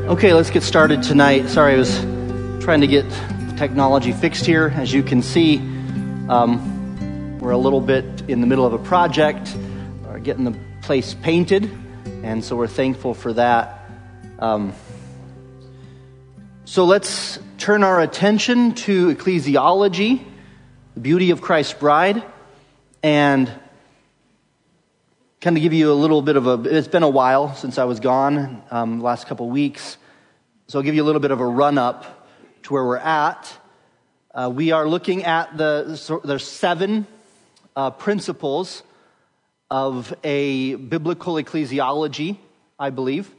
Okay, let's get started tonight. Sorry, I was trying to get the technology fixed here. As you can see, we're a little bit in the middle of a project, getting the place painted, and so we're thankful for that. So let's turn our attention to ecclesiology, the beauty of Christ's bride, and kind of give you a little bit of it's been a while since I was gone, the last couple weeks, so I'll give you a little bit of a run-up to where we're at. We are looking at there's 7 principles of a biblical ecclesiology, I believe.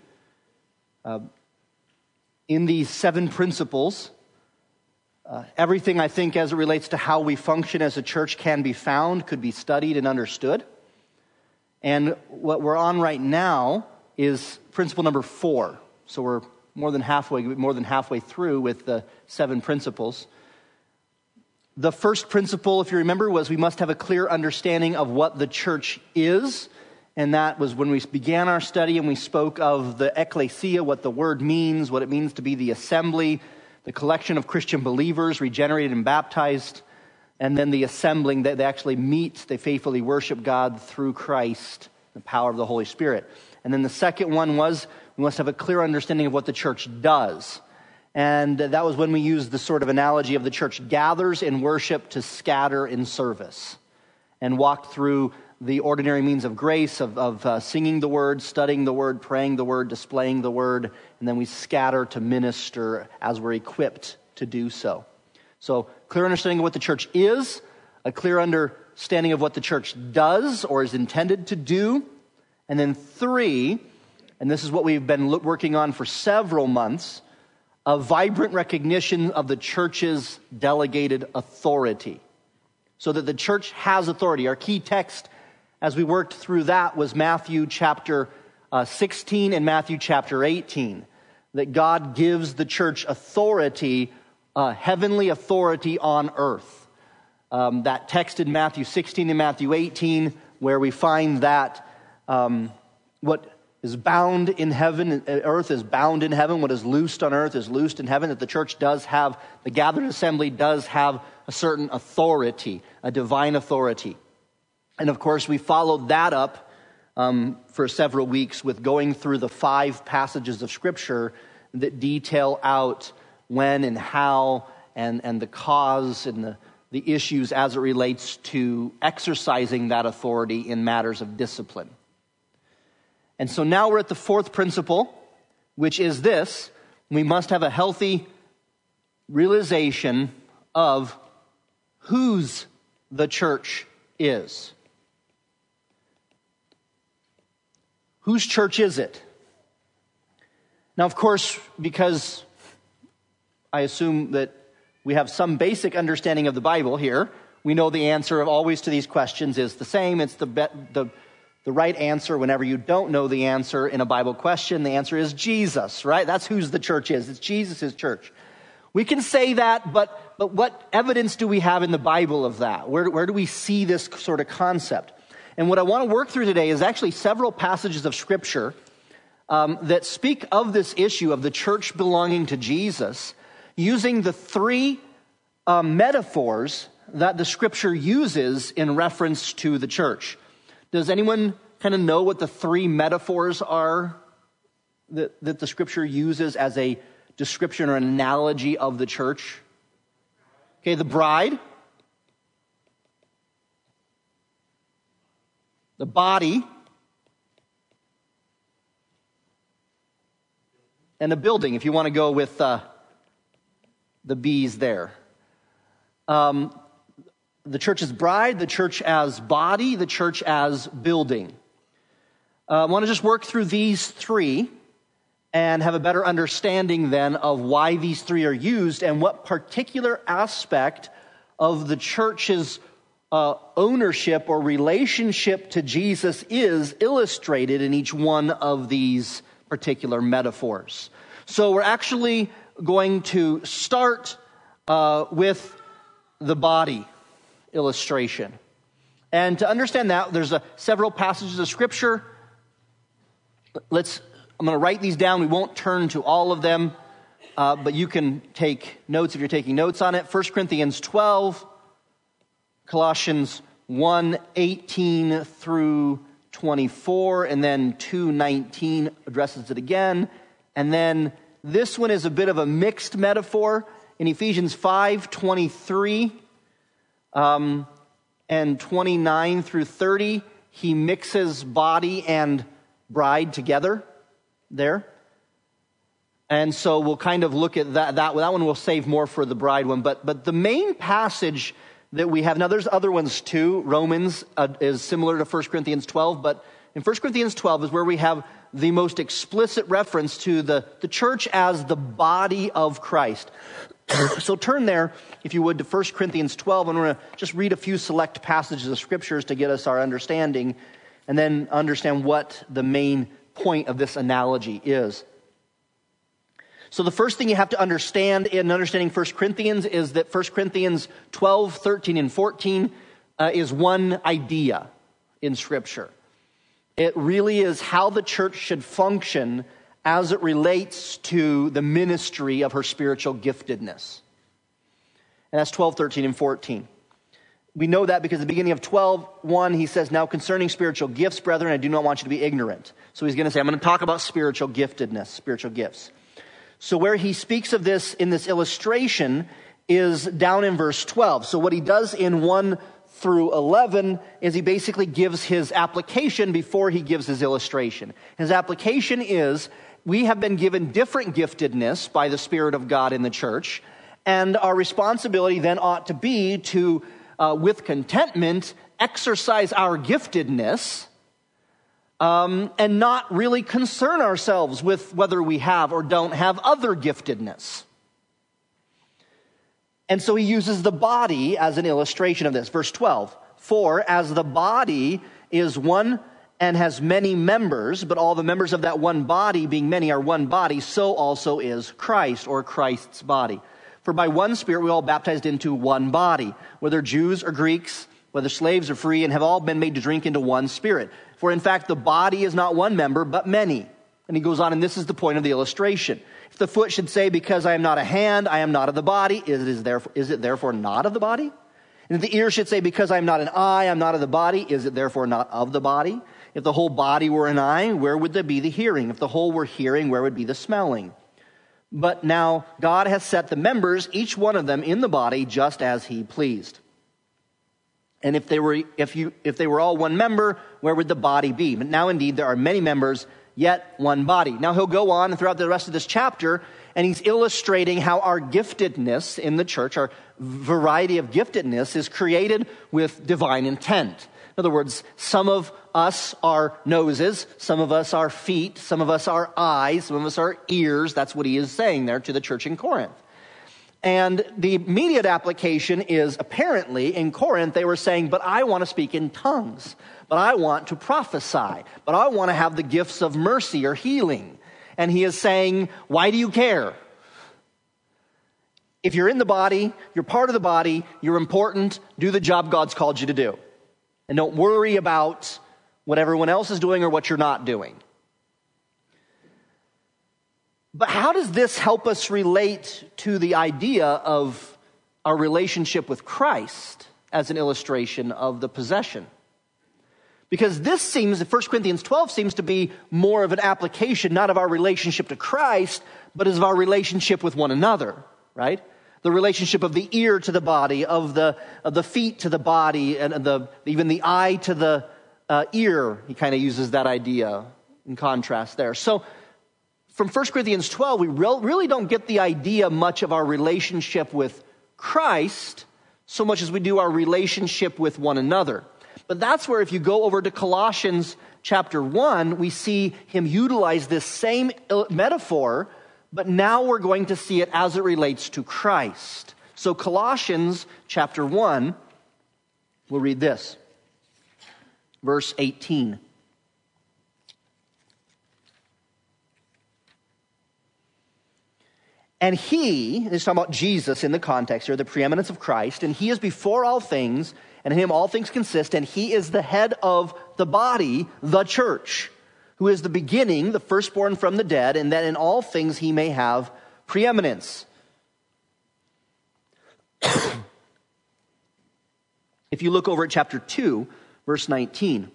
In these 7 principles, everything I think as it relates to how we function as a church can be found, could be studied and understood. And what we're on right now is principle number 4. So we're more than halfway through with the 7 principles. The first principle, if you remember, was we must have a clear understanding of what the church is. And that was when we began our study and we spoke of the ecclesia, what the word means, what it means to be the assembly, the collection of Christian believers regenerated and baptized. And then the assembling, that they actually meet, they faithfully worship God through Christ, the power of the Holy Spirit. And then the second one was, we must have a clear understanding of what the church does. And that was when we used the sort of analogy of the church gathers in worship to scatter in service. And walked through the ordinary means of grace, of singing the word, studying the word, praying the word, displaying the word. And then we scatter to minister as we're equipped to do so. So, clear understanding of what the church is, a clear understanding of what the church does or is intended to do, and then 3, and this is what we've been working on for several months, a vibrant recognition of the church's delegated authority. So that the church has authority. Our key text as we worked through that was Matthew chapter 16 and Matthew chapter 18. That God gives the church authority, heavenly authority on earth. That text in Matthew 16 and Matthew 18, where we find that what is bound in heaven, earth is bound in heaven. What is loosed on earth is loosed in heaven. That the church does have, the gathered assembly does have a certain authority, a divine authority. And of course, we followed that up for several weeks with going through the 5 passages of Scripture that detail out when and how and the cause and the issues as it relates to exercising that authority in matters of discipline. And so now we're at the 4th principle, which is this: we must have a healthy realization of whose the church is. Whose church is it? Now, of course, because I assume that we have some basic understanding of the Bible here, we know the answer of always to these questions is the same. It's the right answer whenever you don't know the answer in a Bible question. The answer is Jesus, right? That's whose the church is. It's Jesus' church. We can say that, but what evidence do we have in the Bible of that? Where do we see this sort of concept? And what I want to work through today is actually several passages of Scripture that speak of this issue of the church belonging to Jesus, using the 3 metaphors that the Scripture uses in reference to the church. Does anyone kind of know what the 3 metaphors are that the Scripture uses as a description or an analogy of the church? Okay, the bride, the body, and a building, if you want to go with the B's there. The church as bride, the church as body, the church as building. I want to just work through these 3 and have a better understanding then of why these 3 are used and what particular aspect of the church's ownership or relationship to Jesus is illustrated in each one of these particular metaphors. So we're actually going to start with the body illustration. And to understand that, there's several passages of Scripture. Let's I'm going to write these down. We won't turn to all of them, but you can take notes if you're taking notes on it. 1 Corinthians 12, Colossians 1:18 through 24, and then 2:19 addresses it again. And then this one is a bit of a mixed metaphor. In Ephesians 5:23 and 29 through 30, he mixes body and bride together there. And so we'll kind of look at that one we'll save more for the bride one. But the main passage that we have, now there's other ones too. Romans is similar to 1 Corinthians 12, but in 1 Corinthians 12 is where we have the most explicit reference to the church as the body of Christ. So turn there, if you would, to 1 Corinthians 12. I'm going to just read a few select passages of scriptures to get us our understanding, and then understand what the main point of this analogy is. So the first thing you have to understand in understanding 1 Corinthians is that 1 Corinthians 12, 13, and 14 is one idea in Scripture. It really is how the church should function as it relates to the ministry of her spiritual giftedness. And that's 12, 13, and 14. We know that because at the beginning of 12:1, he says, now concerning spiritual gifts, brethren, I do not want you to be ignorant. So he's going to say, I'm going to talk about spiritual giftedness, spiritual gifts. So where he speaks of this in this illustration is down in verse 12. So what he does in 1 through 11 is he basically gives his application before he gives his illustration. His application is, we have been given different giftedness by the Spirit of God in the church, and our responsibility then ought to be to, with contentment, exercise our giftedness, and not really concern ourselves with whether we have or don't have other giftedness. And so he uses the body as an illustration of this. Verse 12, for as the body is one and has many members, but all the members of that one body, being many, are one body, so also is Christ, or Christ's body. For by one Spirit we all baptized into one body, whether Jews or Greeks, whether slaves or free, and have all been made to drink into one Spirit. For in fact, the body is not one member, but many. And he goes on, and this is the point of the illustration. If the foot should say, because I am not a hand, I am not of the body, is it therefore not of the body? And if the ear should say, because I am not an eye, I am not of the body, is it therefore not of the body? If the whole body were an eye, where would there be the hearing? If the whole were hearing, where would be the smelling? But now God has set the members, each one of them, in the body, just as he pleased. And if they were all one member, where would the body be? But now indeed there are many members, yet one body. Now he'll go on throughout the rest of this chapter, and he's illustrating how our giftedness in the church, our variety of giftedness, is created with divine intent. In other words, some of us are noses, some of us are feet, some of us are eyes, some of us are ears. That's what he is saying there to the church in Corinth. And the immediate application is, apparently in Corinth they were saying, but I want to speak in tongues, but I want to prophesy, but I want to have the gifts of mercy or healing. And he is saying, why do you care? If you're in the body, you're part of the body, you're important, do the job God's called you to do. And don't worry about what everyone else is doing or what you're not doing. But how does this help us relate to the idea of our relationship with Christ as an illustration of the possession? Because this seems, 1 Corinthians 12 seems to be more of an application, not of our relationship to Christ, but as of our relationship with one another, right? The relationship of the ear to the body, of the feet to the body, and even the eye to the ear. He kind of uses that idea in contrast there. So from 1 Corinthians 12, we really don't get the idea much of our relationship with Christ so much as we do our relationship with one another. But that's where, if you go over to Colossians chapter 1, we see him utilize this same metaphor, but now we're going to see it as it relates to Christ. So Colossians chapter 1, we'll read this. Verse 18. And he, this is talking about Jesus in the context here, the preeminence of Christ, and he is before all things, and in him all things consist, and he is the head of the body, the church, who is the beginning, the firstborn from the dead, and that in all things he may have preeminence. If you look over at chapter 2, verse 19,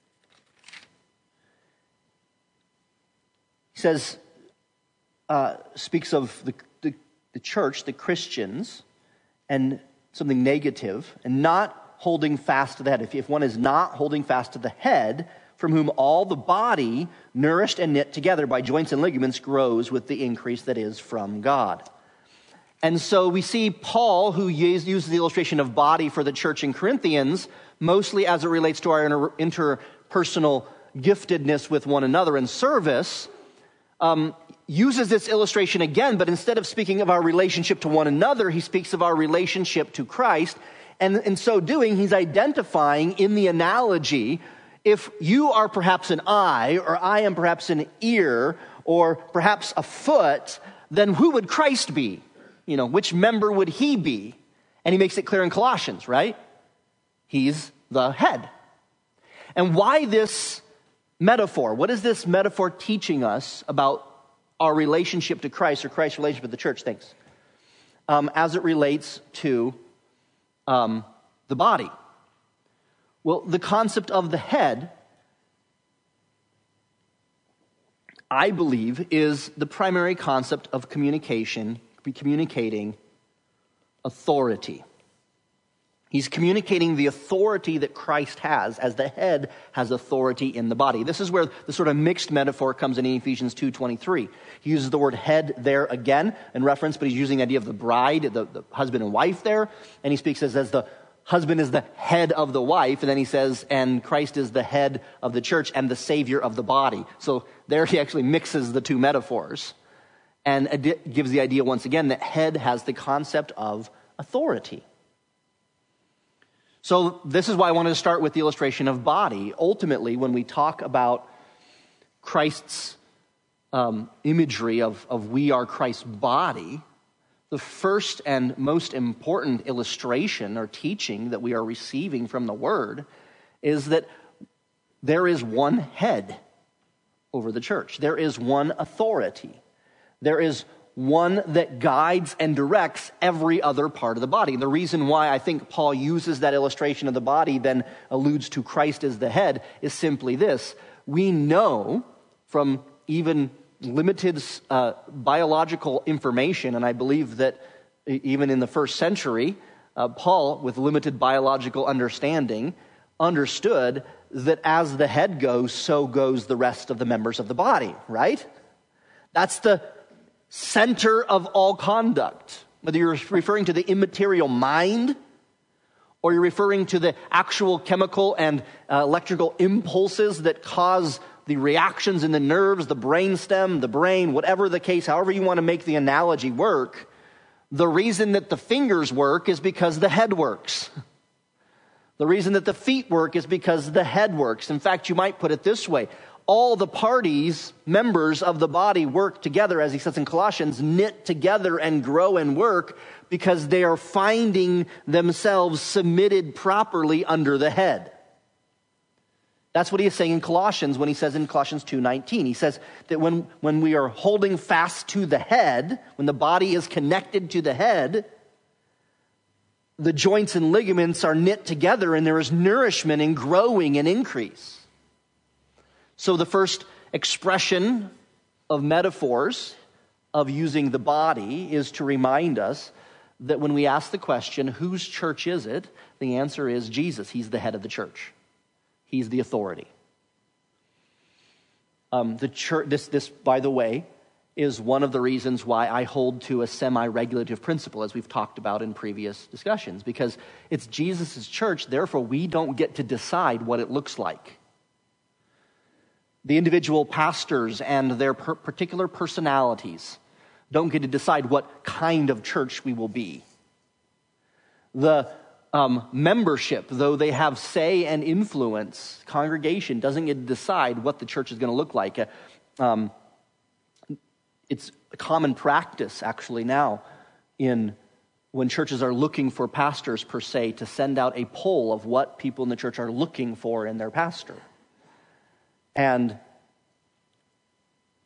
he says, speaks of the church, the Christians, and something negative, and not holding fast to the head. If one is not holding fast to the head, from whom all the body, nourished and knit together by joints and ligaments, grows with the increase that is from God. And so we see Paul, who uses the illustration of body for the church in Corinthians, mostly as it relates to our interpersonal giftedness with one another in service, uses this illustration again, but instead of speaking of our relationship to one another, he speaks of our relationship to Christ. And in so doing, he's identifying in the analogy, if you are perhaps an eye, or I am perhaps an ear, or perhaps a foot, then who would Christ be? Which member would he be? And he makes it clear in Colossians, right? He's the head. And why this metaphor? What is this metaphor teaching us about our relationship to Christ, or Christ's relationship with the church? Thanks. As it relates to the body. Well, the concept of the head, I believe, is the primary concept of communicating authority. He's communicating the authority that Christ has, as the head has authority in the body. This is where the sort of mixed metaphor comes in Ephesians 2:23. He uses the word head there again in reference, but he's using the idea of the bride, the husband and wife there. And he speaks as the husband is the head of the wife, and then he says, and Christ is the head of the church and the savior of the body. So there he actually mixes the two metaphors and gives the idea once again that head has the concept of authority. So this is why I wanted to start with the illustration of body. Ultimately, when we talk about Christ's imagery of we are Christ's body, the first and most important illustration or teaching that we are receiving from the Word is that there is one head over the church. There is one authority. There is one that guides and directs every other part of the body. And the reason why I think Paul uses that illustration of the body, then alludes to Christ as the head, is simply this. We know from even limited biological information, and I believe that even in the first century, Paul, with limited biological understanding, understood that as the head goes, so goes the rest of the members of the body, right? That's the center of all conduct. Whether you're referring to the immaterial mind, or you're referring to the actual chemical and electrical impulses that cause the reactions in the nerves, the brainstem, the brain, whatever the case, however you want to make the analogy work, the reason that the fingers work is because the head works. The reason that the feet work is because the head works. In fact, you might put it this way. All the parties, members of the body, work together, as he says in Colossians, knit together and grow and work because they are finding themselves submitted properly under the head. That's what he is saying in Colossians when he says in Colossians 2:19. He says that when we are holding fast to the head, when the body is connected to the head, the joints and ligaments are knit together and there is nourishment and growing and increase. So the first expression of metaphors of using the body is to remind us that when we ask the question, whose church is it? The answer is Jesus. He's the head of the church. He's the authority. The church. This, by the way, is one of the reasons why I hold to a semi-regulative principle, as we've talked about in previous discussions, because it's Jesus' church, therefore we don't get to decide what it looks like. The individual pastors and their particular personalities don't get to decide what kind of church we will be. The membership, though they have say and influence, congregation doesn't get to decide what the church is going to look like. It's a common practice, actually, now when churches are looking for pastors, per se, to send out a poll of what people in the church are looking for in their pastor. And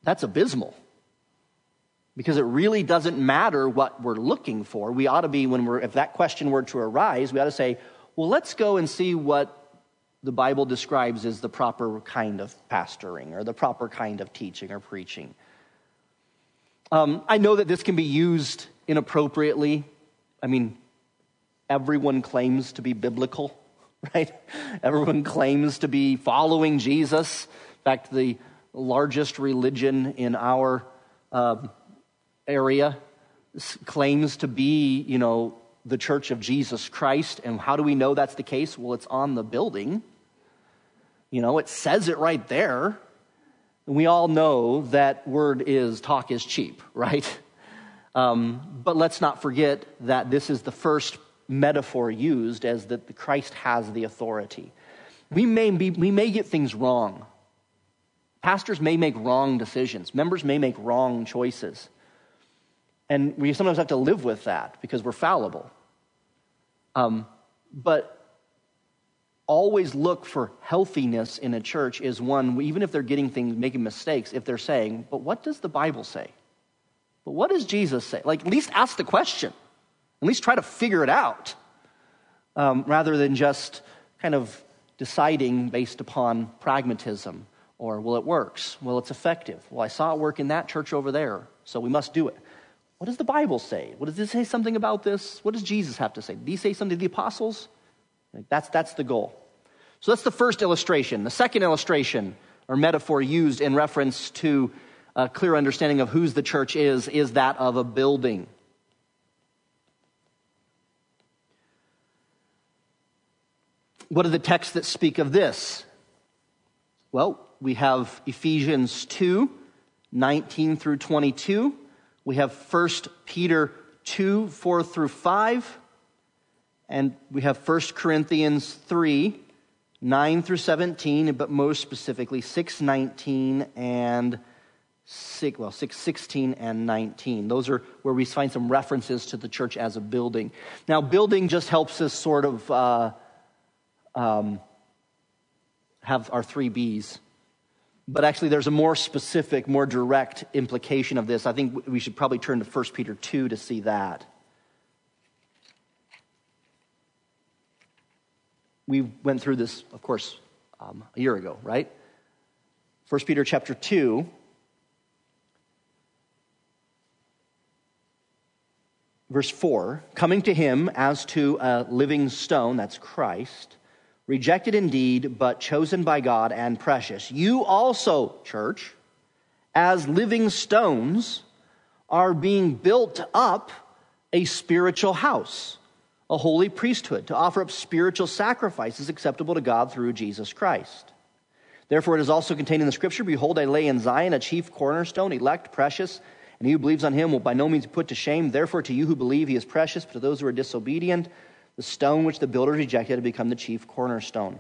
That's abysmal. Because it really doesn't matter what we're looking for. We ought to be, if that question were to arise, we ought to say, well, let's go and see what the Bible describes as the proper kind of pastoring or the proper kind of teaching or preaching. I know that this can be used inappropriately. I mean, everyone claims to be biblical, right? Everyone claims to be following Jesus. In fact, the largest religion in our area claims to be, the Church of Jesus Christ. And how do we know that's the case? Well, it's on the building. It says it right there. And we all know that talk is cheap, right? But let's not forget that this is the first metaphor used as that the Christ has the authority. We may get things wrong. Pastors may make wrong decisions. Members may make wrong choices. And we sometimes have to live with that because we're fallible. But always look for healthiness in a church is one, even if they're making mistakes, if they're saying, but what does the Bible say? But what does Jesus say? At least ask the question. At least try to figure it out. Rather than just kind of deciding based upon pragmatism. Or, well, it works. Well, it's effective. Well, I saw it work in that church over there, so we must do it. What does the Bible say? Does it say something about this? What does Jesus have to say? Did he say something to the apostles? That's the goal. So that's the first illustration. The second illustration or metaphor used in reference to a clear understanding of whose the church is that of a building. What are the texts that speak of this? Well, we have Ephesians 2, 19 through 22. We have 1 Peter 2, 4 through 5. And we have 1 Corinthians 3, 9 through 17, but most specifically 6:19 and 6:16 and 19. Those are where we find some references to the church as a building. Now, building just helps us sort of have our 3 B's. But actually, there's a more specific, more direct implication of this. I think we should probably turn to 1 Peter 2 to see that. We went through this, of course, a year ago, right? 1 Peter chapter 2, verse 4, coming to him as to a living stone, that's Christ, rejected indeed, but chosen by God and precious. You also, church, as living stones, are being built up a spiritual house, a holy priesthood, to offer up spiritual sacrifices acceptable to God through Jesus Christ. Therefore, it is also contained in the Scripture, behold, I lay in Zion a chief cornerstone, elect, precious, and he who believes on him will by no means be put to shame. Therefore, to you who believe, he is precious, but to those who are disobedient, the stone which the builders rejected had become the chief cornerstone,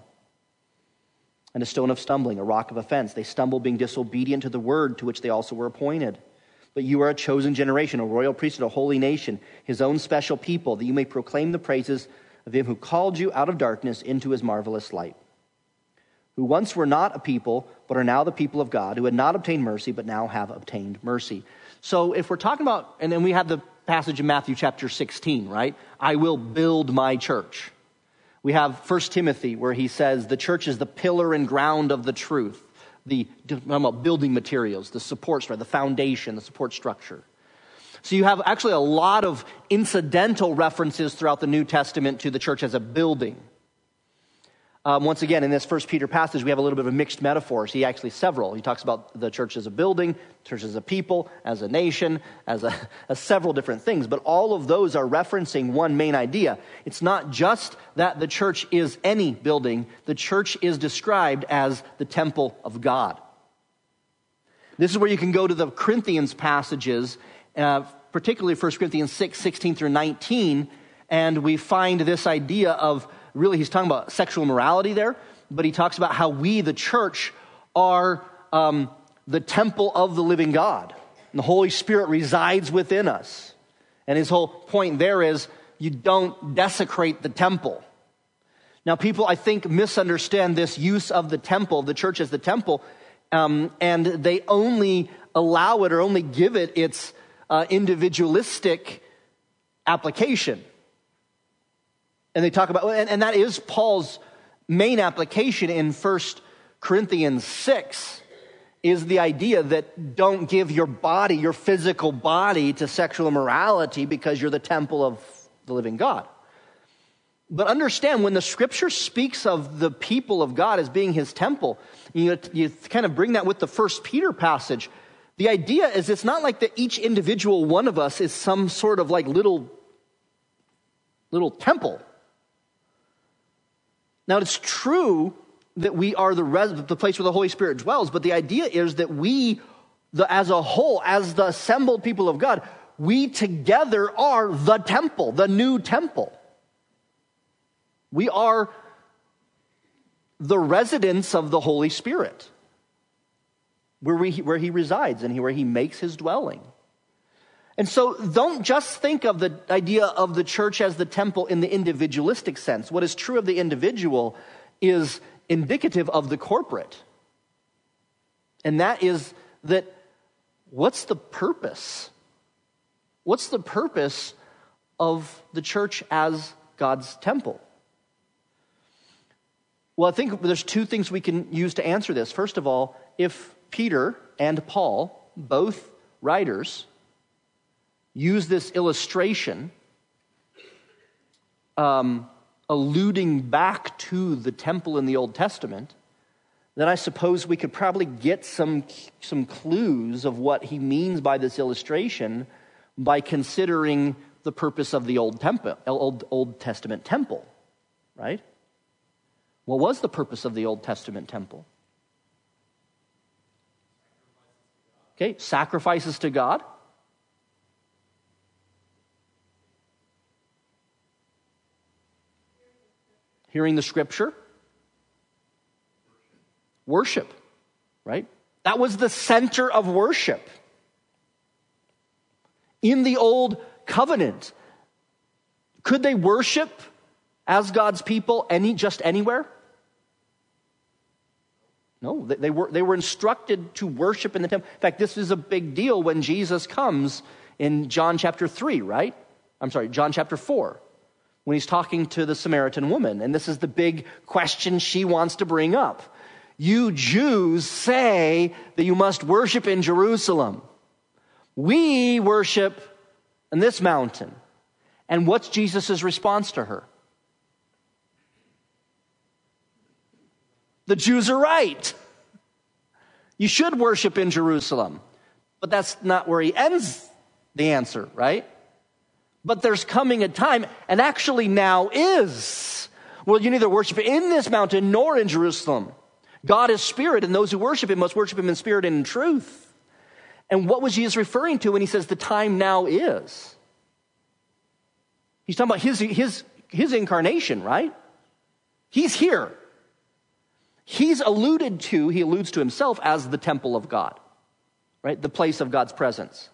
and a stone of stumbling, a rock of offense. They stumble, being disobedient to the word to which they also were appointed. But you are a chosen generation, a royal priesthood, a holy nation, his own special people, that you may proclaim the praises of him who called you out of darkness into his marvelous light, who once were not a people, but are now the people of God, who had not obtained mercy, but now have obtained mercy. So if we're talking about, and then we have the passage in Matthew chapter 16, right? I will build my church. We have 1 Timothy where he says the church is the pillar and ground of the truth. About building materials, the support structure, the foundation, the support structure. So you have actually a lot of incidental references throughout the New Testament to the church as a building. Once again, in this 1 Peter passage, we have a little bit of a mixed metaphors. He talks about the church as a building, church as a people, as a nation, as several different things. But all of those are referencing one main idea. It's not just that the church is any building. The church is described as the temple of God. This is where you can go to the Corinthians passages, particularly 1 Corinthians 6, 16 through 19, and we find this idea of, really, he's talking about sexual morality there, but he talks about how we, the church, are the temple of the living God. And the Holy Spirit resides within us. And his whole point there is you don't desecrate the temple. Now, people, I think, misunderstand this use of the temple, the church as the temple, and they only allow it or only give it its individualistic application. And they talk about, and that is Paul's main application in 1 Corinthians 6, is the idea that don't give your body, your physical body, to sexual immorality because you're the temple of the living God. But understand, when the scripture speaks of the people of God as being his temple, you kind of bring that with the 1 Peter passage. The idea is it's not like that each individual one of us is some sort of like little temple. Now, it's true that we are the place where the Holy Spirit dwells, but the idea is that we, as a whole, as the assembled people of God, we together are the temple, the new temple. We are the residence of the Holy Spirit, where he resides and where he makes his dwelling. And so don't just think of the idea of the church as the temple in the individualistic sense. What is true of the individual is indicative of the corporate. And that is that, what's the purpose? What's the purpose of the church as God's temple? Well, I think there's two things we can use to answer this. First of all, if Peter and Paul, both writers, use this illustration, alluding back to the temple in the Old Testament, then I suppose we could probably get some clues of what he means by this illustration by considering the purpose of the Old Testament temple, right? What was the purpose of the Old Testament temple? Okay, sacrifices to God. Hearing the scripture. Worship, right? That was the center of worship. In the Old Covenant, could they worship as God's people just anywhere? No, they were instructed to worship in the temple. In fact, this is a big deal when Jesus comes in John chapter 3, right? John chapter 4, when he's talking to the Samaritan woman. And this is the big question she wants to bring up. You Jews say that you must worship in Jerusalem. We worship in this mountain. And what's Jesus' response to her? The Jews are right. You should worship in Jerusalem. But that's not where he ends the answer, right? But there's coming a time, and actually now is, well, you neither worship in this mountain nor in Jerusalem. God is spirit, and those who worship him must worship him in spirit and in truth. And what was Jesus referring to when he says the time now is? He's talking about his incarnation, right? He's here. He alludes to himself as the temple of God, right? The place of God's presence.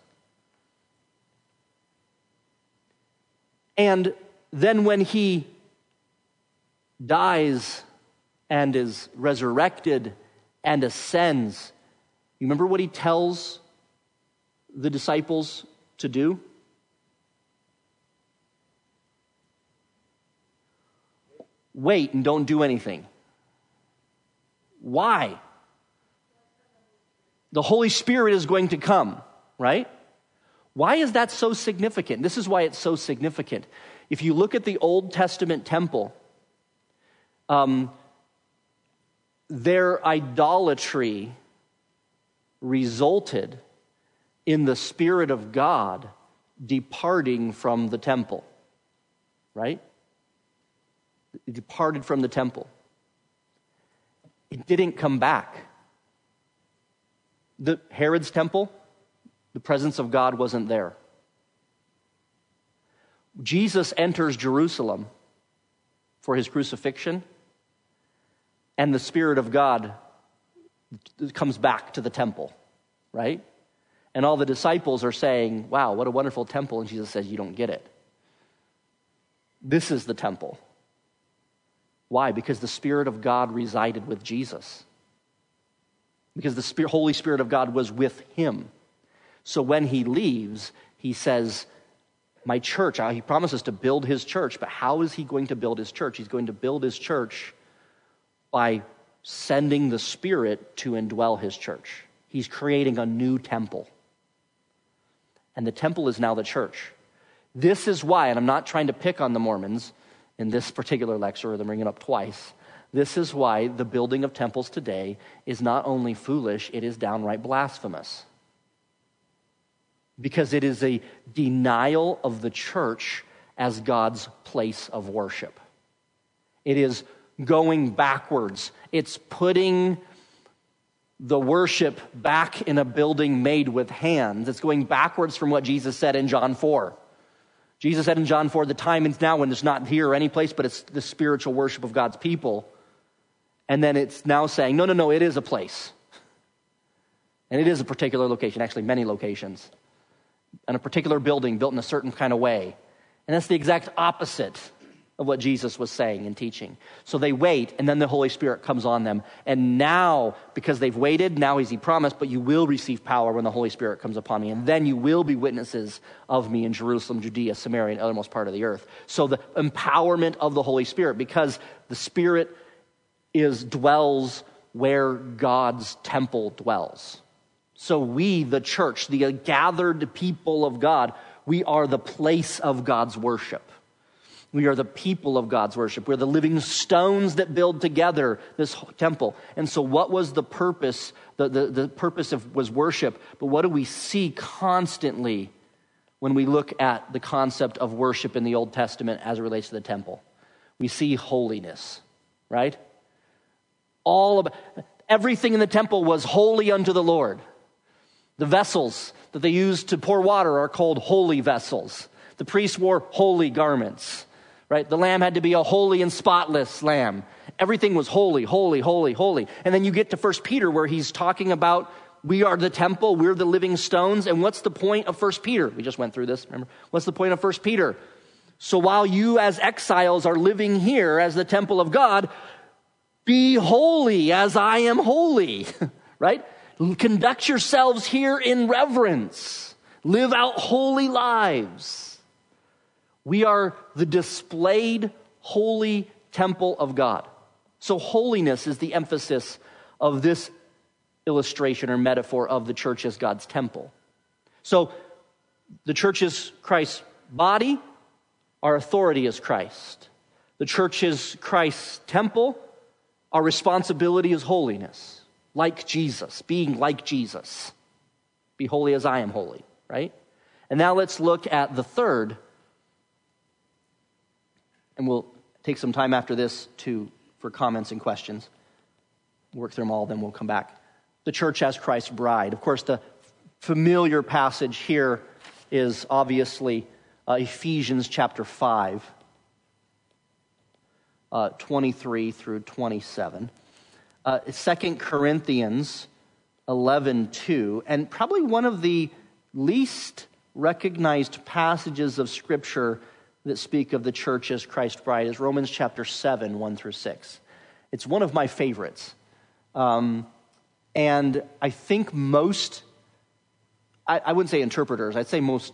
And then when he dies and is resurrected and ascends, you remember what he tells the disciples to do? Wait and don't do anything. Why? The Holy Spirit is going to come, right? Why is that so significant? This is why it's so significant. If you look at the Old Testament temple, their idolatry resulted in the Spirit of God departing from the temple, right? It departed from the temple. It didn't come back. Herod's temple, the presence of God wasn't there. Jesus enters Jerusalem for his crucifixion, and the Spirit of God comes back to the temple, right? And all the disciples are saying, wow, what a wonderful temple. And Jesus says, you don't get it. This is the temple. Why? Because the Spirit of God resided with Jesus. because the Holy Spirit of God was with him. So when he leaves, he says, my church, he promises to build his church, but how is he going to build his church? He's going to build his church by sending the Spirit to indwell his church. He's creating a new temple. And the temple is now the church. This is why, and I'm not trying to pick on the Mormons in this particular lecture, or them bringing it up twice. This is why the building of temples today is not only foolish, it is downright blasphemous. Because it is a denial of the church as God's place of worship. It is going backwards. It's putting the worship back in a building made with hands. It's going backwards from what Jesus said in John 4. Jesus said in John 4, the time is now when it's not here or any place, but it's the spiritual worship of God's people. And then it's now saying, no, it is a place. And it is a particular location, actually many locations. And a particular building built in a certain kind of way. And that's the exact opposite of what Jesus was saying and teaching. So they wait, and then the Holy Spirit comes on them. And now, because they've waited, now as he promised, but you will receive power when the Holy Spirit comes upon me. And then you will be witnesses of me in Jerusalem, Judea, Samaria, and uttermost part of the earth. So the empowerment of the Holy Spirit, because the Spirit dwells where God's temple dwells. So we, the church, the gathered people of God, we are the place of God's worship. We are the people of God's worship. We're the living stones that build together this temple. And so what was the purpose? The purpose was worship. But what do we see constantly when we look at the concept of worship in the Old Testament as it relates to the temple? We see holiness, right? Everything in the temple was holy unto the Lord. The vessels that they used to pour water are called holy vessels. The priests wore holy garments, right? The lamb had to be a holy and spotless lamb. Everything was holy, holy, holy, holy. And then you get to 1 Peter where he's talking about we are the temple, we're the living stones. And what's the point of 1 Peter? We just went through this, remember? What's the point of 1 Peter? So while you as exiles are living here as the temple of God, be holy as I am holy, right? Conduct yourselves here in reverence. Live out holy lives. We are the displayed holy temple of God. So holiness is the emphasis of this illustration or metaphor of the church as God's temple. So the church is Christ's body. Our authority is Christ. The church is Christ's temple. Our responsibility is holiness. Like Jesus, being like Jesus. Be holy as I am holy, right? And now let's look at the third. And we'll take some time after this for comments and questions. Work through them all, then we'll come back. The church as Christ's bride. Of course, the familiar passage here is obviously Ephesians chapter 5, 23 through 27. 2 Corinthians 11:2, and probably one of the least recognized passages of Scripture that speak of the church as Christ's bride is Romans chapter 7, 1 through 6. It's one of my favorites. And I think most, I wouldn't say interpreters, I'd say most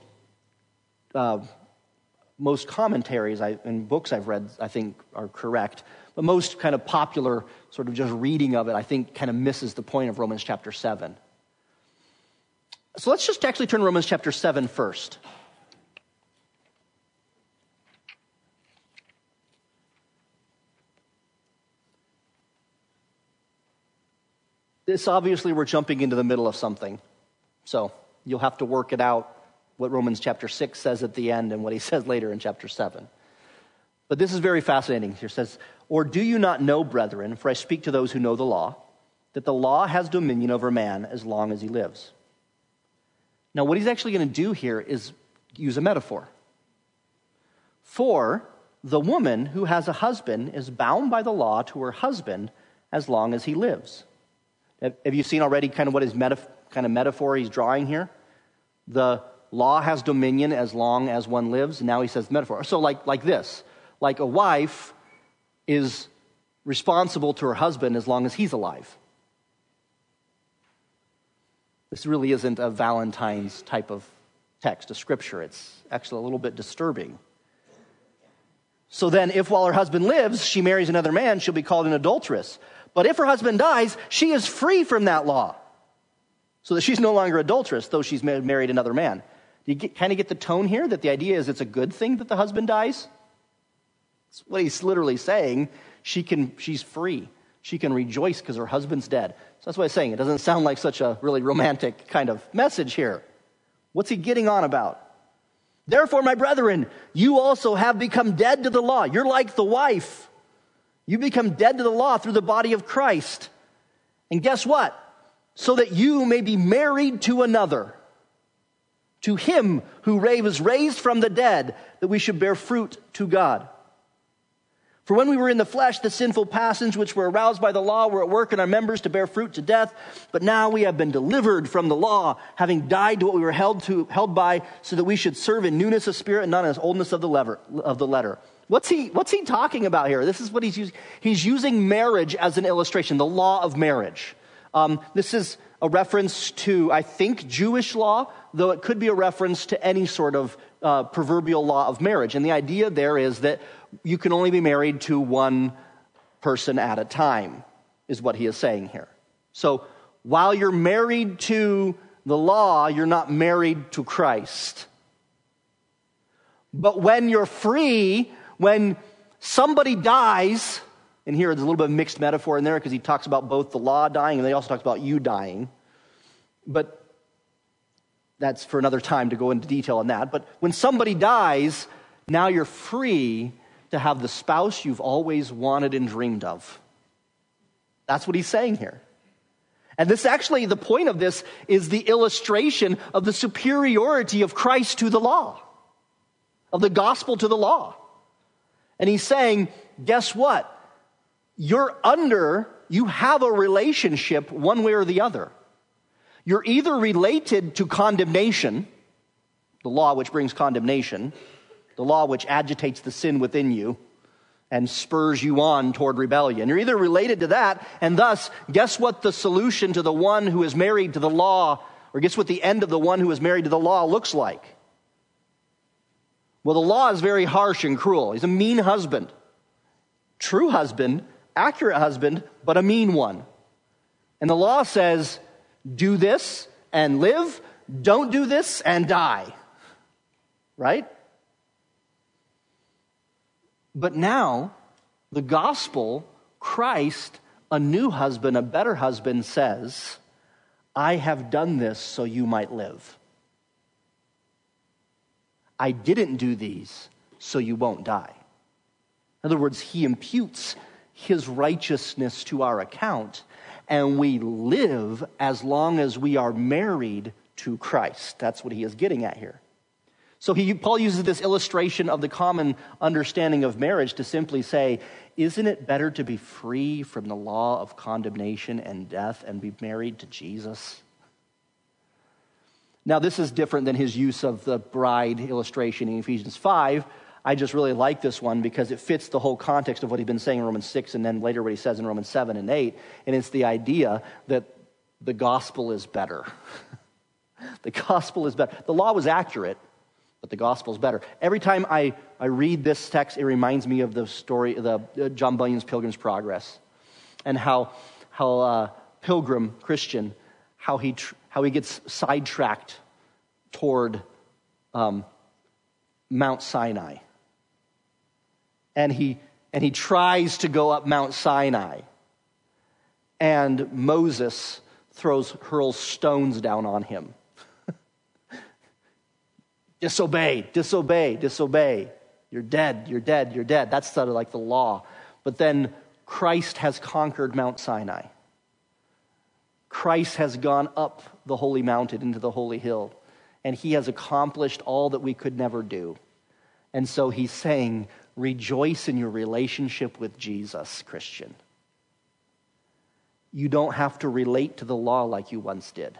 commentaries and books I've read, I think, are correct. But most kind of popular sort of just reading of it, I think, kind of misses the point of Romans chapter 7. So let's just actually turn to Romans chapter 7 first. This, obviously, we're jumping into the middle of something. So you'll have to work it out, what Romans chapter 6 says at the end and what he says later in chapter 7. But this is very fascinating. Here it says, or do you not know, brethren, for I speak to those who know the law, that the law has dominion over man as long as he lives. Now, what he's actually going to do here is use a metaphor. For the woman who has a husband is bound by the law to her husband as long as he lives. Have you seen already kind of what his kind of metaphor he's drawing here? The law has dominion as long as one lives. And now he says metaphor. So like this. Like a wife is responsible to her husband as long as he's alive. This really isn't a Valentine's type of text, a scripture. It's actually a little bit disturbing. So then, if while her husband lives, she marries another man, she'll be called an adulteress. But if her husband dies, she is free from that law, so that she's no longer adulteress, though she's married another man. Do you kind of get the tone here, that the idea is it's a good thing that the husband dies? That's what he's literally saying. She's free. She can rejoice because her husband's dead. So that's what he's saying. It doesn't sound like such a really romantic kind of message here. What's he getting on about? Therefore, my brethren, you also have become dead to the law. You're like the wife. You become dead to the law through the body of Christ. And guess what? So that you may be married to another, to him who was raised from the dead, that we should bear fruit to God. For when we were in the flesh, the sinful passions which were aroused by the law were at work in our members to bear fruit to death. But now we have been delivered from the law, having died to what we were held by, so that we should serve in newness of spirit and not in oldness of the letter. What's he talking about here? This is what he's using. He's using marriage as an illustration, the law of marriage. This is a reference to, I think, Jewish law, though it could be a reference to any sort of proverbial law of marriage. And the idea there is that you can only be married to one person at a time, is what he is saying here. So while you're married to the law, you're not married to Christ. But when you're free, when somebody dies, and here there's a little bit of mixed metaphor in there because he talks about both the law dying and he also talks about you dying. But that's for another time to go into detail on that. But when somebody dies, now you're free to have the spouse you've always wanted and dreamed of. That's what he's saying here. And this actually, the point of this is the illustration of the superiority of Christ to the law, of the gospel to the law. And he's saying, guess what? You have a relationship one way or the other. You're either related to condemnation, the law which brings condemnation, the law which agitates the sin within you and spurs you on toward rebellion. You're either related to that, and thus, guess what the solution to the one who is married to the law, or guess what the end of the one who is married to the law looks like? Well, the law is very harsh and cruel. He's a mean husband. True husband, accurate husband, but a mean one. And the law says, do this and live, don't do this and die. Right? But now, the gospel, Christ, a new husband, a better husband, says, I have done this so you might live. I didn't do these so you won't die. In other words, he imputes his righteousness to our account, and we live as long as we are married to Christ. That's what he is getting at here. So Paul uses this illustration of the common understanding of marriage to simply say, isn't it better to be free from the law of condemnation and death and be married to Jesus? Now, this is different than his use of the bride illustration in Ephesians 5. I just really like this one because it fits the whole context of what he's been saying in Romans 6 and then later what he says in Romans 7 and 8. And it's the idea that the gospel is better. The gospel is better. The law was accurate, but the gospel is better. Every time I read this text, it reminds me of the story, John Bunyan's Pilgrim's Progress, and how Pilgrim, Christian, how he gets sidetracked toward Mount Sinai. And he tries to go up Mount Sinai. And Moses hurls stones down on him. Disobey, disobey, disobey. You're dead, you're dead, you're dead. That's sort of like the law. But then Christ has conquered Mount Sinai. Christ has gone up the holy mountain into the holy hill. And he has accomplished all that we could never do. And so he's saying, rejoice in your relationship with Jesus, Christian. You don't have to relate to the law like you once did.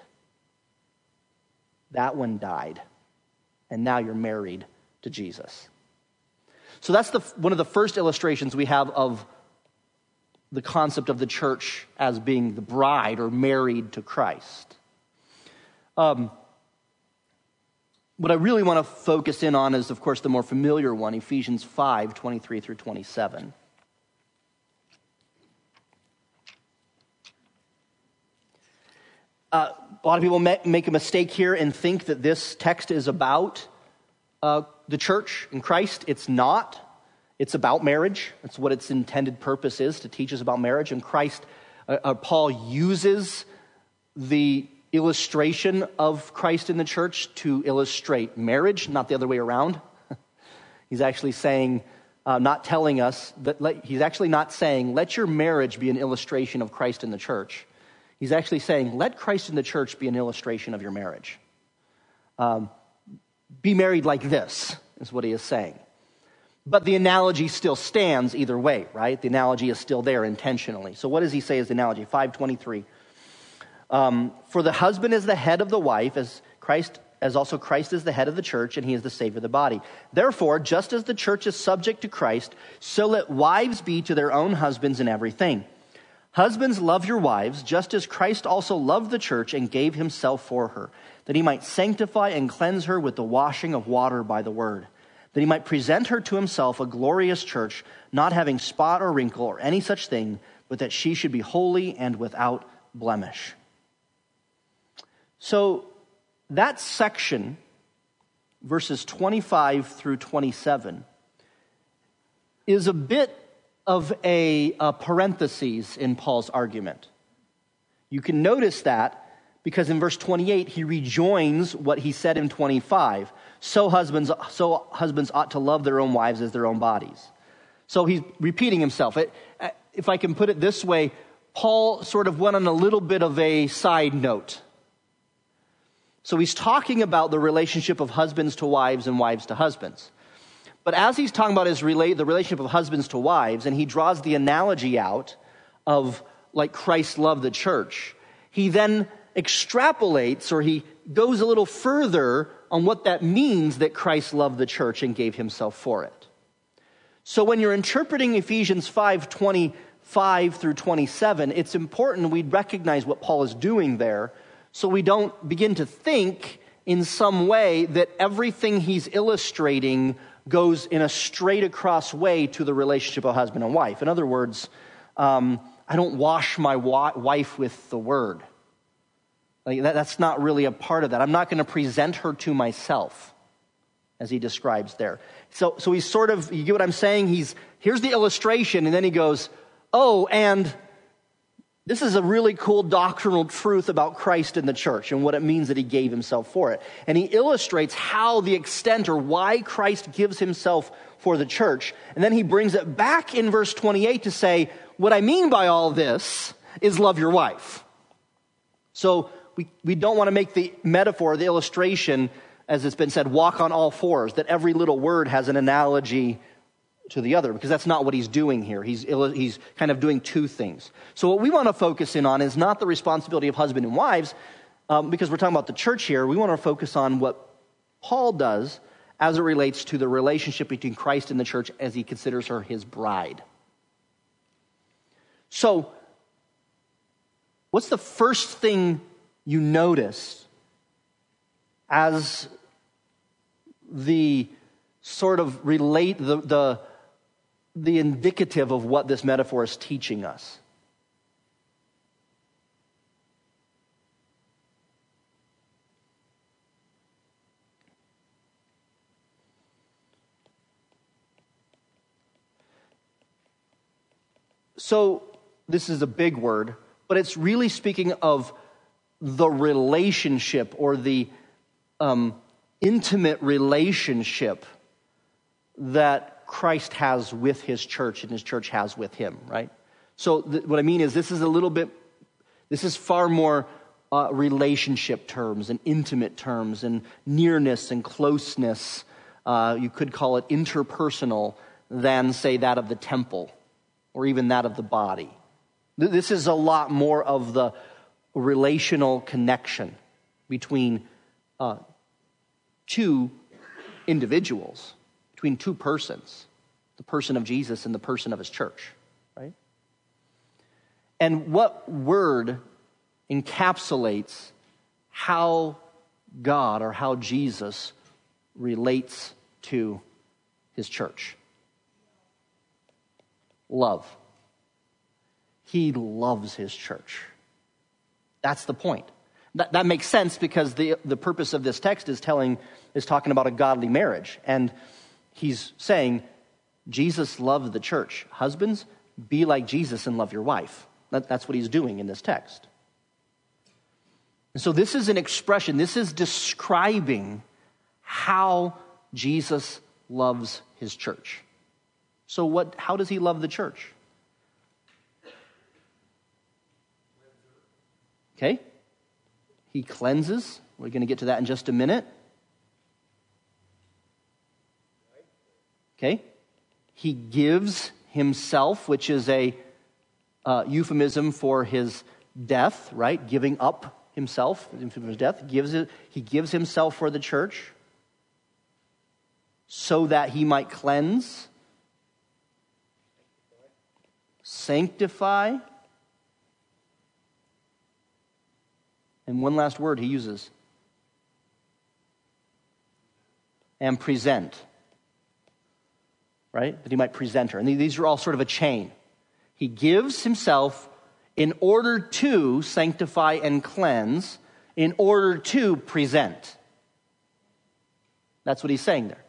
That one died. And now you're married to Jesus. So that's one of the first illustrations we have of the concept of the church as being the bride or married to Christ. What I really want to focus in on is, of course, the more familiar one, Ephesians 5:23 through 27. A lot of people make a mistake here and think that this text is about the church in Christ. It's not. It's about marriage. That's what its intended purpose is, to teach us about marriage. And Paul uses the illustration of Christ in the church to illustrate marriage, not the other way around. He's actually saying, not telling us, he's actually not saying, let your marriage be an illustration of Christ in the church. He's actually saying, let Christ in the church be an illustration of your marriage. Be married like this, is what he is saying. But the analogy still stands either way, right? The analogy is still there intentionally. So what does he say as the analogy? 5:23. For the husband is the head of the wife, as also Christ is the head of the church, and he is the Savior of the body. Therefore, just as the church is subject to Christ, so let wives be to their own husbands in everything. Husbands, love your wives, just as Christ also loved the church and gave himself for her, that he might sanctify and cleanse her with the washing of water by the word, that he might present her to himself a glorious church, not having spot or wrinkle or any such thing, but that she should be holy and without blemish. So that section, verses 25 through 27, is a bit of a parenthesis in Paul's argument. You can notice that because in verse 28, he rejoins what he said in 25. So husbands ought to love their own wives as their own bodies. So he's repeating himself. If I can put it this way, Paul sort of went on a little bit of a side note. So he's talking about the relationship of husbands to wives and wives to husbands. But as he's talking about the relationship of husbands to wives, and he draws the analogy out of like Christ loved the church, he then extrapolates, or he goes a little further on what that means that Christ loved the church and gave himself for it. So when you're interpreting Ephesians 5:25 through 27, it's important we recognize what Paul is doing there, so we don't begin to think in some way that everything he's illustrating goes in a straight across way to the relationship of husband and wife. In other words, I don't wash my wife with the word. Like that's not really a part of that. I'm not going to present her to myself, as he describes there. So he's sort of, you get what I'm saying? Here's the illustration, and then he goes, oh, and this is a really cool doctrinal truth about Christ in the church and what it means that he gave himself for it. And he illustrates how the extent or why Christ gives himself for the church. And then he brings it back in verse 28 to say, what I mean by all this is love your wife. So we don't want to make the metaphor, the illustration, as it's been said, walk on all fours, that every little word has an analogy to the other, because that's not what he's doing here. He's kind of doing two things. So what we want to focus in on is not the responsibility of husband and wives, because we're talking about the church here. We want to focus on what Paul does as it relates to the relationship between Christ and the church as he considers her his bride. So what's the first thing you notice as the sort of relate the indicative of what this metaphor is teaching us? So this is a big word, but it's really speaking of the relationship or the intimate relationship that Christ has with his church and his church has with him, right? So what I mean is this is far more relationship terms and intimate terms and nearness and closeness. You could call it interpersonal than, say, that of the temple or even that of the body. This is a lot more of the relational connection between two individuals, between two persons, the person of Jesus and the person of his church, right? And what word encapsulates how God or how Jesus relates to his church? Love. He loves his church. That's the point. That makes sense because the purpose of this text is talking about a godly marriage. And he's saying, Jesus loved the church. Husbands, be like Jesus and love your wife. That's what he's doing in this text. And so this is an expression, this is describing how Jesus loves his church. So how does he love the church? Okay. He cleanses. We're going to get to that in just a minute. Okay. He gives himself, which is a euphemism for his death, right? Giving up himself, his death. He gives himself for the church so that he might cleanse, sanctify, and one last word he uses, and present. Right? That he might present her. And these are all sort of a chain. He gives himself in order to sanctify and cleanse, in order to present. That's what he's saying there.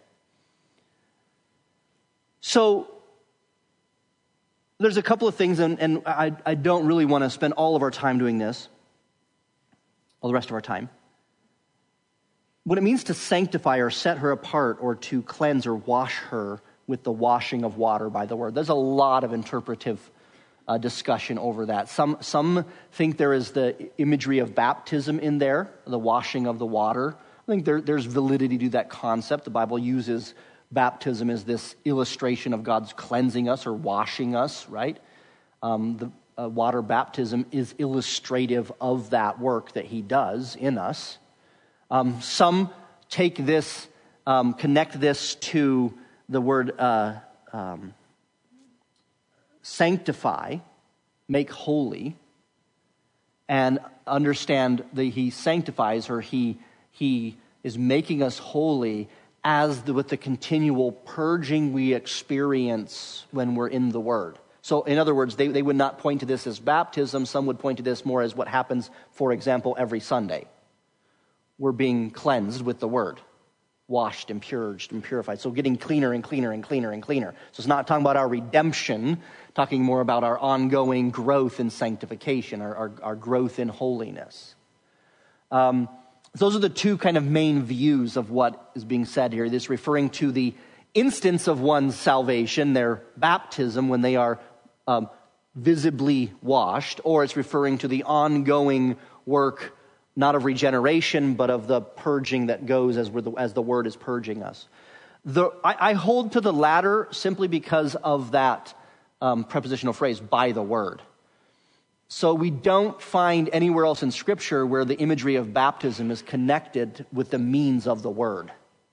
So, there's a couple of things, and I don't really want to spend all of our time doing this, all the rest of our time. What it means to sanctify or set her apart or to cleanse or wash her with the washing of water by the word. There's a lot of interpretive discussion over that. Some think there is the imagery of baptism in there, the washing of the water. I think there's validity to that concept. The Bible uses baptism as this illustration of God's cleansing us or washing us, right? The water baptism is illustrative of that work that he does in us. Some take this, connect this to the word sanctify, make holy, and understand that he sanctifies or he is making us holy with the continual purging we experience when we're in the Word. So in other words, they would not point to this as baptism. Some would point to this more as what happens, for example, every Sunday. We're being cleansed with the Word. Washed and purged and purified. So getting cleaner and cleaner and cleaner and cleaner. So it's not talking about our redemption, talking more about our ongoing growth in sanctification, our growth in holiness. Those are the two kind of main views of what is being said here. This referring to the instance of one's salvation, their baptism, when they are visibly washed, or it's referring to the ongoing work not of regeneration, but of the purging that goes as the word is purging us. I hold to the latter simply because of that prepositional phrase, by the word. So we don't find anywhere else in Scripture where the imagery of baptism is connected with the means of the word.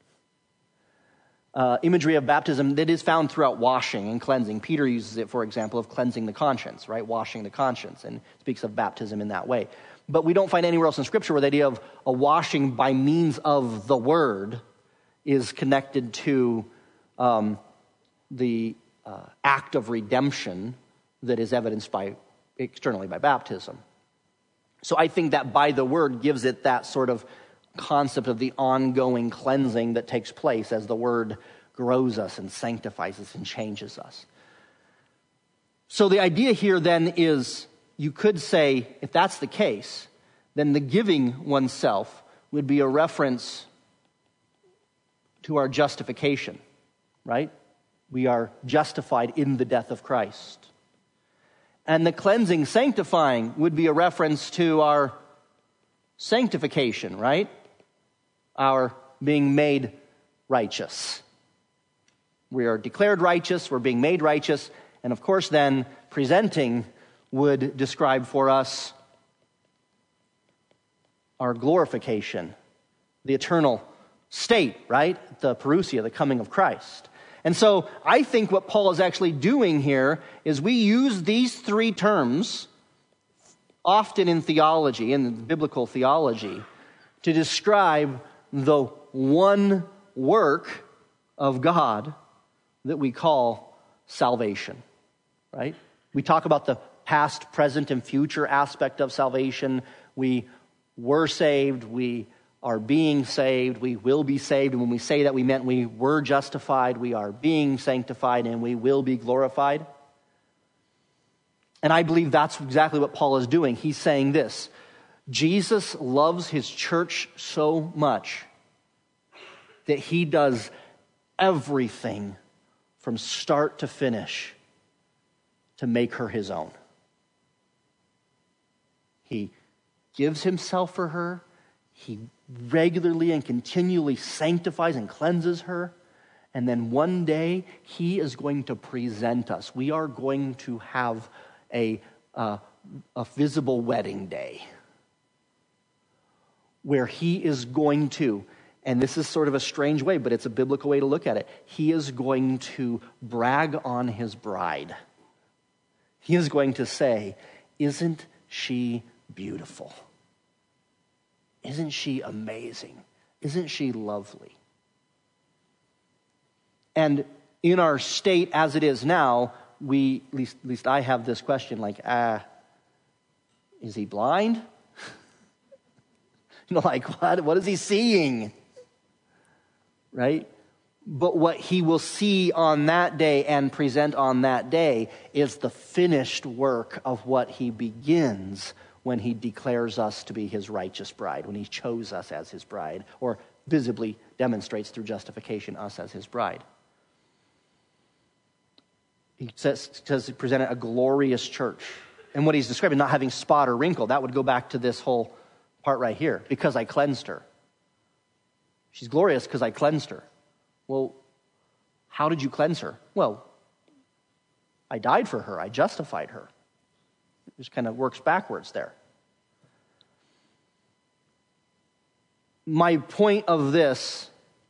Imagery of baptism that is found throughout washing and cleansing. Peter uses it, for example, of cleansing the conscience, right? Washing the conscience, and speaks of baptism in that way. But we don't find anywhere else in Scripture where the idea of a washing by means of the word is connected to the act of redemption that is evidenced externally by baptism. So I think that by the word gives it that sort of concept of the ongoing cleansing that takes place as the word grows us and sanctifies us and changes us. So the idea here then is, you could say, if that's the case, then the giving oneself would be a reference to our justification, right? We are justified in the death of Christ. And the cleansing, sanctifying would be a reference to our sanctification, right? Our being made righteous. We are declared righteous, we're being made righteous, and of course then presenting would describe for us our glorification, the eternal state, right? The parousia, the coming of Christ. And so I think what Paul is actually doing here is we use these three terms often in theology, in biblical theology, to describe the one work of God that we call salvation, right? We talk about the past, present, and future aspect of salvation. We were saved, we are being saved, we will be saved. And when we say that, we meant we were justified, we are being sanctified, and we will be glorified. And I believe that's exactly what Paul is doing. He's saying this: Jesus loves his church so much that he does everything from start to finish to make her his own. He gives himself for her. He regularly and continually sanctifies and cleanses her. And then one day, he is going to present us. We are going to have a visible wedding day where he is going to, and this is sort of a strange way, but it's a biblical way to look at it, he is going to brag on his bride. He is going to say, "Isn't she beautiful? Isn't she amazing? Isn't she lovely?" And in our state as it is now, at least I have this question, like, is he blind? Like, what is he seeing? Right? But what he will see on that day and present on that day is the finished work of what he begins when he declares us to be his righteous bride, when he chose us as his bride, or visibly demonstrates through justification us as his bride. He says he presented a glorious church. And what he's describing, not having spot or wrinkle, that would go back to this whole part right here. Because I cleansed her. She's glorious because I cleansed her. Well, how did you cleanse her? Well, I died for her. I justified her. It just kind of works backwards there. My point of this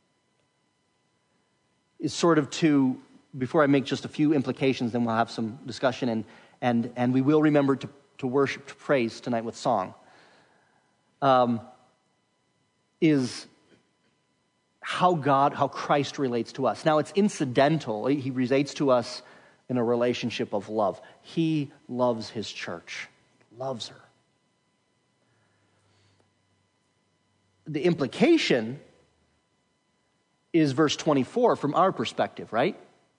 is sort of to, before I make just a few implications, then we'll have some discussion, and we will remember to worship, to praise tonight with song, is how Christ relates to us. Now, it's incidental. He relates to us in a relationship of love. He loves his church, loves her. The implication is verse 24 from our perspective, right?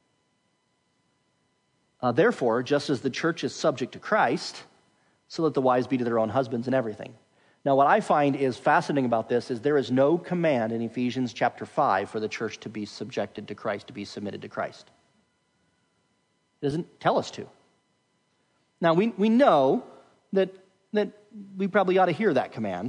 Therefore, just as the church is subject to Christ, so let the wives be to their own husbands in everything. Now, what I find is fascinating about this is there is no command in Ephesians chapter 5 for the church to be subjected to Christ, to be submitted to Christ. It doesn't tell us to. Now, we know that we probably ought to hear that command.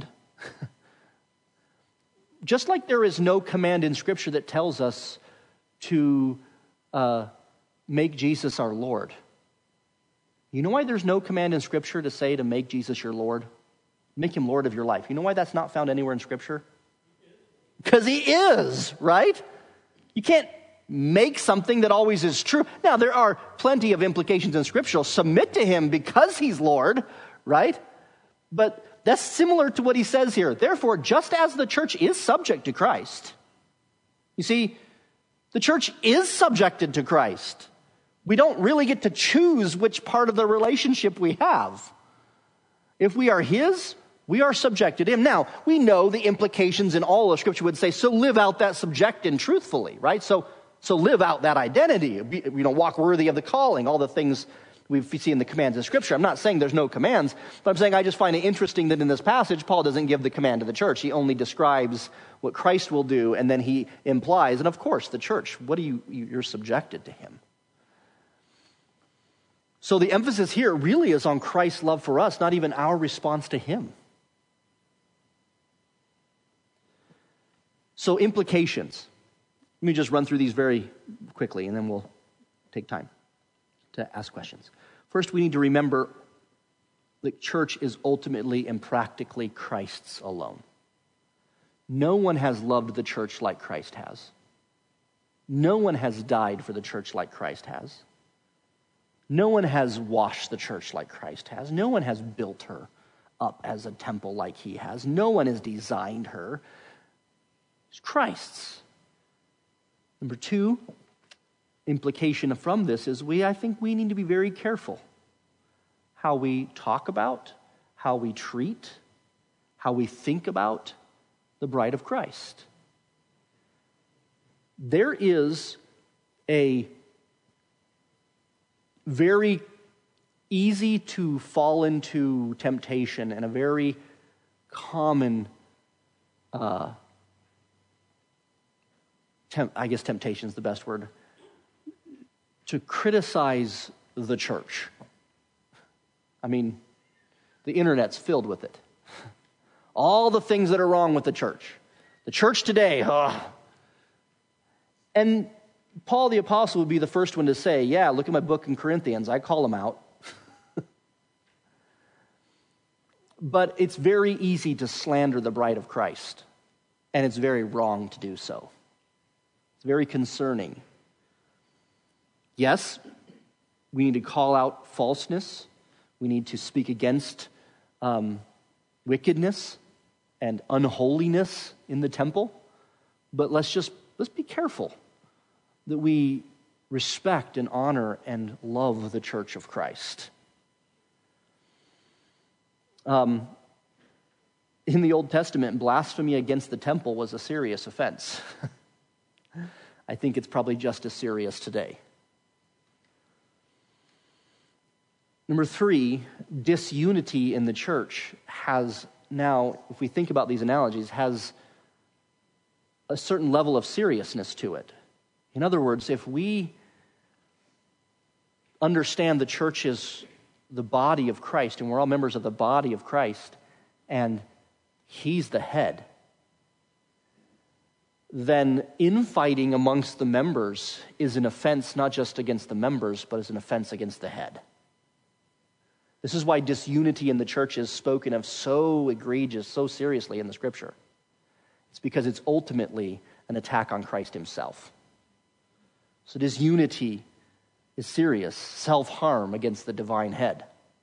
Just like there is no command in Scripture that tells us to make Jesus our Lord. You know why there's no command in Scripture to say to make Jesus your Lord? Make him Lord of your life. You know why that's not found anywhere in Scripture? Because he is, right? You can't make something that always is true. Now, there are plenty of implications in Scripture. Submit to him because he's Lord, right? But that's similar to what he says here. Therefore, just as the church is subject to Christ, you see, the church is subjected to Christ. We don't really get to choose which part of the relationship we have. If we are his, we are subjected to him. Now, we know the implications in all of Scripture would say, so live out that subjection truthfully, right? So live out that identity. Walk worthy of the calling, all the things we see in the commands of Scripture. I'm not saying there's no commands, but I'm saying I just find it interesting that in this passage, Paul doesn't give the command to the church. He only describes what Christ will do, and then he implies, and of course, the church, you're subjected to him. So the emphasis here really is on Christ's love for us, not even our response to him. So implications. Let me just run through these very quickly, and then we'll take time to ask questions. First, we need to remember that church is ultimately and practically Christ's alone. No one has loved the church like Christ has. No one has died for the church like Christ has. No one has washed the church like Christ has. No one has built her up as a temple like he has. No one has designed her. It's Christ's. Number two, implication from this is I think we need to be very careful how we talk about, how we treat, how we think about the bride of Christ. There is a very easy to fall into temptation and a very common, temptation is the best word, to criticize the church. I mean, the internet's filled with it. All the things that are wrong with the church. The church today, And Paul the Apostle would be the first one to say, yeah, look at my book in Corinthians. I call them out. But it's very easy to slander the bride of Christ. And it's very wrong to do so. It's very concerning. Yes, we need to call out falseness. We need to speak against wickedness and unholiness in the temple. But let's be careful that we respect and honor and love the church of Christ. In the Old Testament, blasphemy against the temple was a serious offense. I think it's probably just as serious today. Number three, disunity in the church has now, if we think about these analogies, has a certain level of seriousness to it. In other words, if we understand the church is the body of Christ, and we're all members of the body of Christ, and he's the head, then infighting amongst the members is an offense not just against the members, but is an offense against the head. This is why disunity in the church is spoken of so egregious, so seriously in the Scripture. It's because it's ultimately an attack on Christ himself. So disunity is serious, self-harm against the divine head.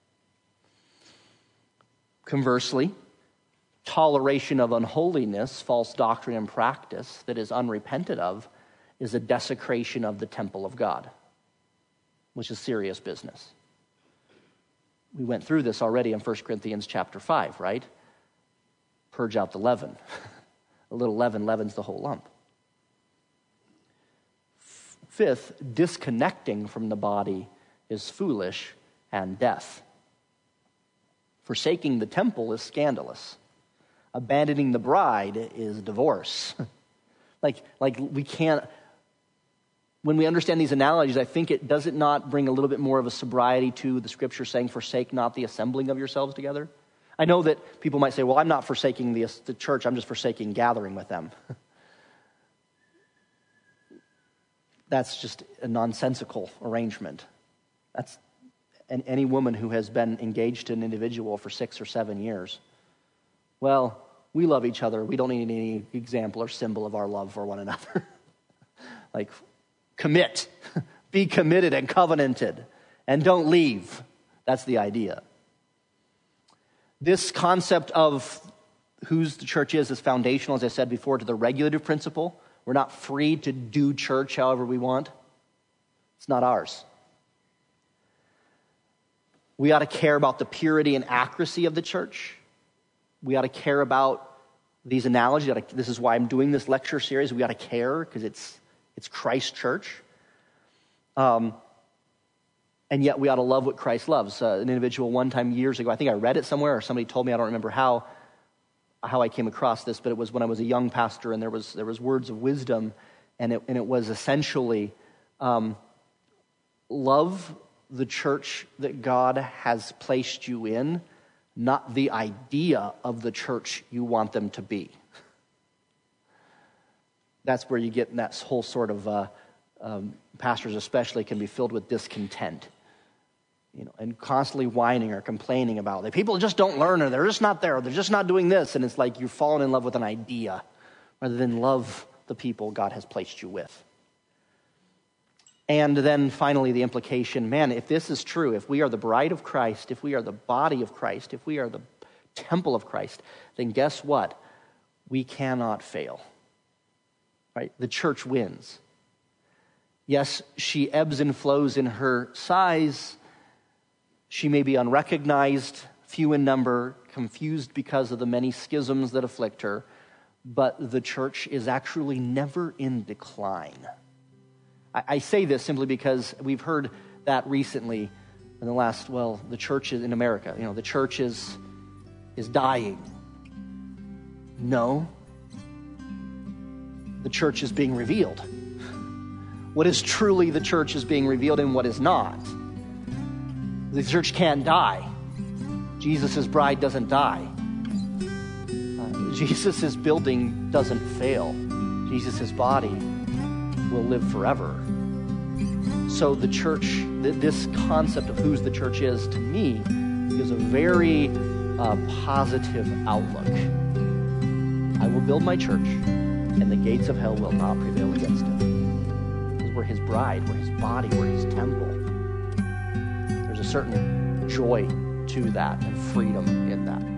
Conversely, toleration of unholiness, false doctrine and practice that is unrepented of is a desecration of the temple of God, which is serious business. We went through this already in 1 Corinthians chapter 5, right? Purge out the leaven. A little leaven leavens the whole lump. Fifth, disconnecting from the body is foolish and death. Forsaking the temple is scandalous. Abandoning the bride is divorce. like we can't, when we understand these analogies, I think does it not bring a little bit more of a sobriety to the Scripture saying, forsake not the assembling of yourselves together? I know that people might say, well, I'm not forsaking the church, I'm just forsaking gathering with them. That's just a nonsensical arrangement. That's any woman who has been engaged to an individual for 6 or 7 years. Well, we love each other. We don't need any example or symbol of our love for one another. Like, commit. Be committed and covenanted. And don't leave. That's the idea. This concept of whose the church is foundational, as I said before, to the regulative principle. We're not free to do church however we want. It's not ours. We ought to care about the purity and accuracy of the church. We ought to care about these analogies. This is why I'm doing this lecture series. We ought to care because it's Christ's church. And yet we ought to love what Christ loves. An individual one time years ago, I think I read it somewhere or somebody told me, I don't remember how I came across this, but it was when I was a young pastor, and there was words of wisdom, and it was essentially love the church that God has placed you in, not the idea of the church you want them to be. That's where you get in that whole sort of pastors especially can be filled with discontent. And constantly whining or complaining about it. People just don't learn, or they're just not there, or they're just not doing this. And it's like you've fallen in love with an idea rather than love the people God has placed you with. And then finally the implication, man, if this is true, if we are the bride of Christ, if we are the body of Christ, if we are the temple of Christ, then guess what? We cannot fail. Right? The church wins. Yes, she ebbs and flows in her size. She may be unrecognized, few in number, confused because of the many schisms that afflict her, but the church is actually never in decline. I say this simply because we've heard that recently in the last, the church is in America. The church is dying. No. The church is being revealed. What is truly the church is being revealed and what is not. The church can't die. Jesus' bride doesn't die. Jesus' building doesn't fail. Jesus' body will live forever. So the church, this concept of whose the church is, to me, is a very positive outlook. I will build my church, and the gates of hell will not prevail against it. Because we're his bride, we're his body, we're his temple. There's a certain joy to that and freedom in that.